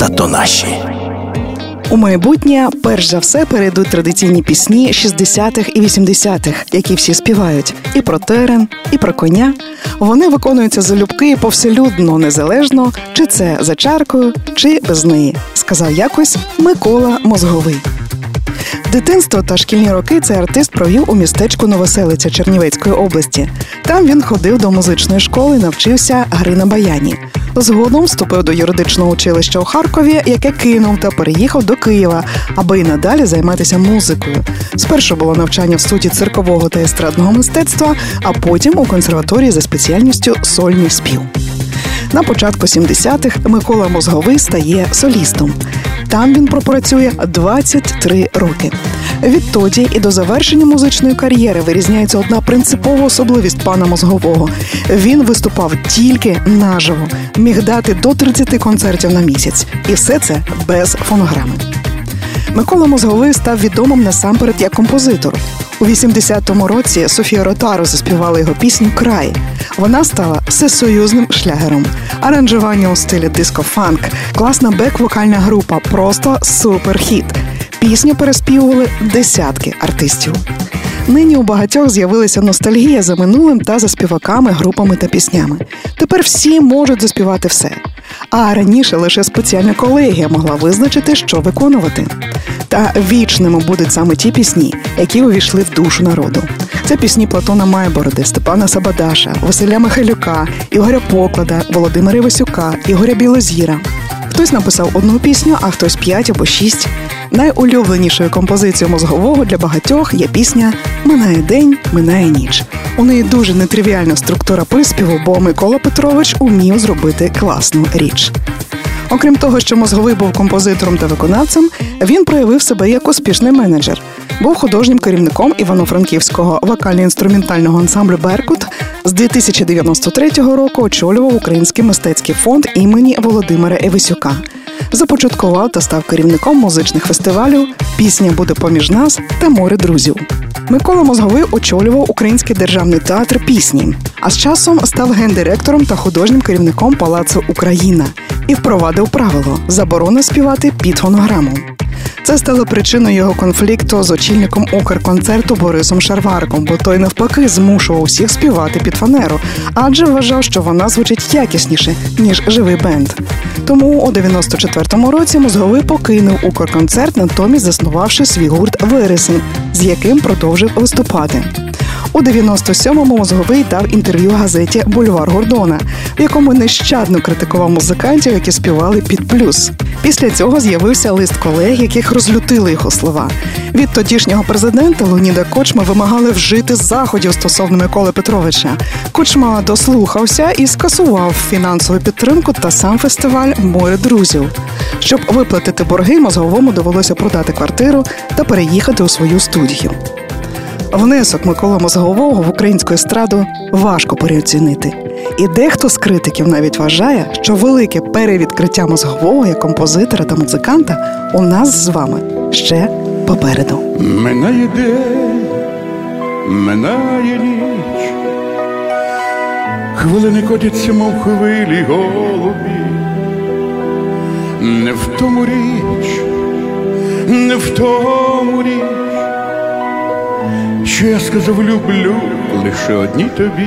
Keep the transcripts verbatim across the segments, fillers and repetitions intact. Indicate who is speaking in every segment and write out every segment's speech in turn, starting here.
Speaker 1: то наші.
Speaker 2: У майбутнє, перш за все, перейдуть традиційні пісні шістдесятих і вісімдесятих, які всі співають. І про терен, і про коня. Вони виконуються залюбки повселюдно, незалежно, чи це за чаркою, чи без неї, сказав якось Микола Мозговий. Дитинство та шкільні роки цей артист провів у містечку Новоселиця Чернівецької області. Там він ходив до музичної школи і навчився гри на баяні. Згодом вступив до юридичного училища у Харкові, яке кинув та переїхав до Києва, аби і надалі займатися музикою. Спершу було навчання в студії циркового та естрадного мистецтва, а потім у консерваторії за спеціальністю сольний спів. На початку сімдесятих Микола Мозговий стає солістом. Там він пропрацює двадцять три роки. Відтоді і до завершення музичної кар'єри вирізняється одна принципова особливість пана Мозгового. Він виступав тільки наживо, міг дати до тридцяти концертів на місяць. І все це без фонограми. Микола Мозговий став відомим насамперед як композитор. У вісімдесятому році Софія Ротару заспівала його пісню «Край». Вона стала всесоюзним шлягером. Аранжування у стилі диско-фанк, класна бек-вокальна група, просто суперхіт. Пісню переспівували десятки артистів. Нині у багатьох з'явилася ностальгія за минулим та за співаками, групами та піснями. Тепер всі можуть заспівати все. А раніше лише спеціальна колегія могла визначити, що виконувати. Та вічними будуть саме ті пісні, які увійшли в душу народу. Це пісні Платона Майбороди, Степана Сабадаша, Василя Михайлюка, Ігоря Поклада, Володимира Івасюка, Ігоря Білозіра. Хтось написав одну пісню, а хтось п'ять або шість. Найулюбленішою композицією Мозгового для багатьох є пісня «Минає день, минає ніч». У неї дуже нетривіальна структура приспіву, бо Микола Петрович умів зробити класну річ. Окрім того, що Мозговий був композитором та виконавцем, він проявив себе як успішний менеджер. Був художнім керівником Івано-Франківського вокально-інструментального ансамблю «Беркут». З дві тисячі дев'яносто третього року очолював Український мистецький фонд імені Володимира Івасюка. Започаткував та став керівником музичних фестивалів «Пісня буде поміж нас» та «Море друзів». Микола Мозговий очолював Український державний театр пісні, а з часом став гендиректором та художнім керівником Палацу «Україна» і впровадив правило – заборона співати під фонограму. Це стало причиною його конфлікту з очільником Укрконцерту Борисом Шарварком, бо той навпаки змушував всіх співати під фанеру, адже вважав, що вона звучить якісніше, ніж живий бенд. Тому у дев'яносто четвертому році Мозговий покинув Укрконцерт, натомість заснувавши свій гурт «Вересень», з яким продовжив виступати. У дев'яносто сьомому Мозговий дав інтерв'ю газеті «Бульвар Гордона», в якому нещадно критикував музикантів, які співали під плюс. Після цього з'явився лист колег, яких розлютили його слова. Від тодішнього президента Леоніда Кучми вимагали вжити заходів стосовно Миколи Петровича. Кучма дослухався і скасував фінансову підтримку та сам фестиваль «Море друзів». Щоб виплатити борги, Мозговому довелося продати квартиру та переїхати у свою студію. Внесок Миколи Мозгового в українську естраду важко переоцінити. І дехто з критиків навіть вважає, що велике перевідкриття Мозгового як композитора та музиканта у нас з вами ще попереду.
Speaker 3: Минає день, минає ніч, хвилини котяться, мов хвилі голубі. Не в тому річ, не в тому річ, що я сказав люблю лише одній тобі.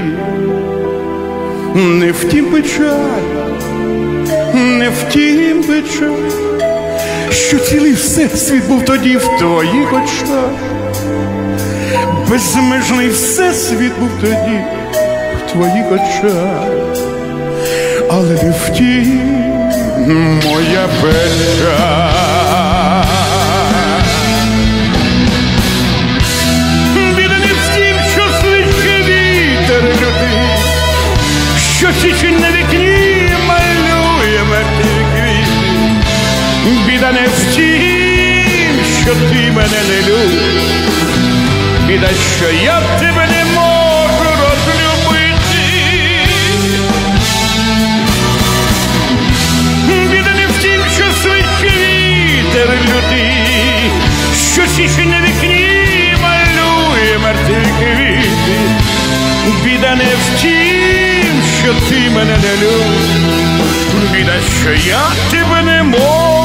Speaker 3: Не втім печаль, не втім печаль, що цілий всесвіт був тоді в твоїх очах. Безмежний всесвіт був тоді в твоїх очах. Але не втім моя печаль. Що січень на вікні малює мертві квіти. Біда не в тім, що ти мене не любиш. Біда, що я тебе не можу розлюбити. Біда не в тім, що свій вітер лютий. Що січень на вікні малює мертві квіти. Біда не в тім, що ти мене не любиш, біда, що я тебе не можу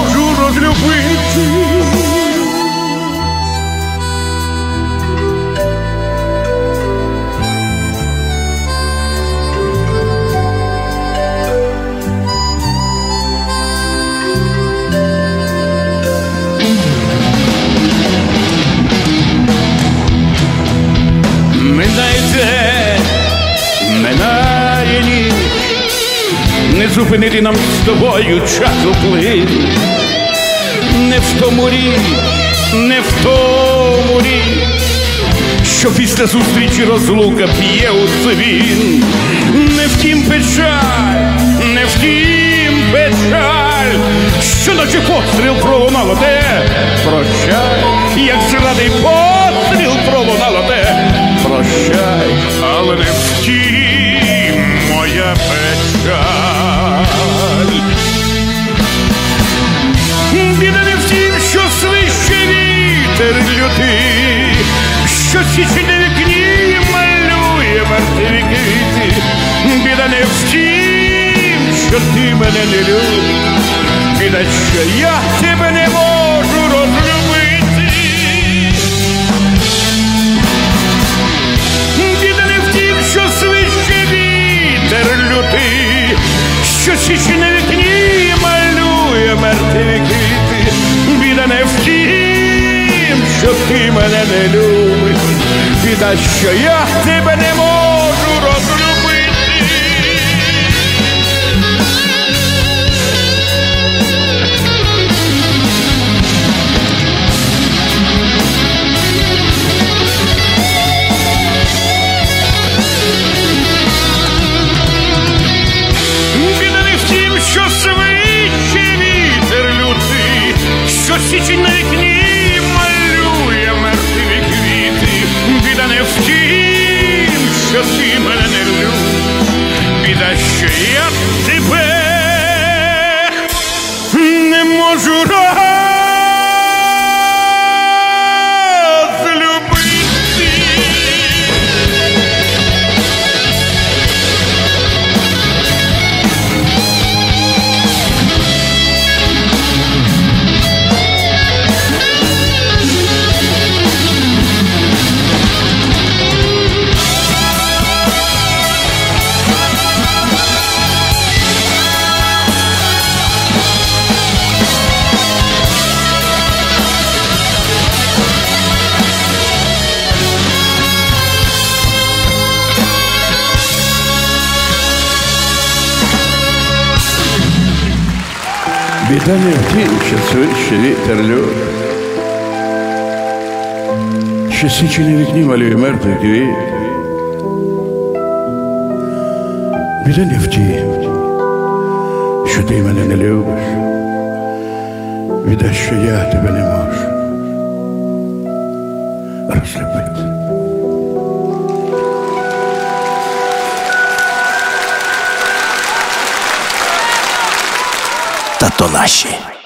Speaker 3: зупинити нам з тобою часоплив. Не в тому рік, не в тому рік, що після зустрічі розлука б'є у дзвін. Не втім печаль, не втім печаль, що наче постріл пролунало те, прощай, як зрадий постріл пролунало те, прощай, але не втім моя печаль. Біда не втім, що свище вітер лютий, що січі на вікні малює мертві квіти. Біда не втім, що ти мене не любиш, біда, що я тебе не можу розлюбити. Біда не втім, що свище вітер лютий, що січі на вікні малює мертві квіти. Біда не втім, що ти мене не любиш, біда, що я тебе не можу розлюбити. Біда не втім, що свище вітер лютий, що січень на вікні малює мертві квіти. Біда не втім, що ти мене не любиш, біда, що я тебе не можу розлюбити. Біда не втім, що свище вітер лютий, що січі на вікні малює мертві квіти. Біда не втім, що ти мене не любиш, біда, що я тебе не можу розлюбити.
Speaker 1: Та то наші.